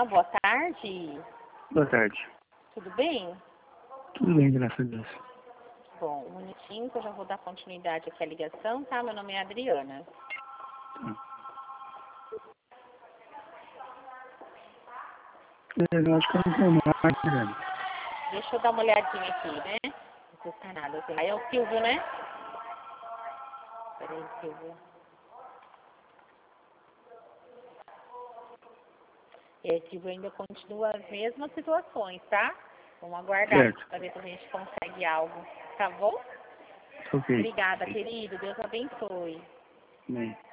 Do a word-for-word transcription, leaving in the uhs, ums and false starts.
Olá, boa tarde. Boa tarde. Tudo bem? Tudo bem, graças a Deus. Bom, um minutinho que eu já vou dar continuidade aqui à ligação, tá? Meu nome é Adriana. Hum. Eu acho que eu não tenho mais, né? Deixa eu dar uma olhadinha aqui, né? Não custa nada. Aí é o Silvio, né? Peraí, Silvio. É, Silvio, ainda continua as mesmas situações, tá? Vamos aguardar para ver se a gente consegue algo, tá bom? Ok. Obrigada, querido. Deus abençoe. Bem.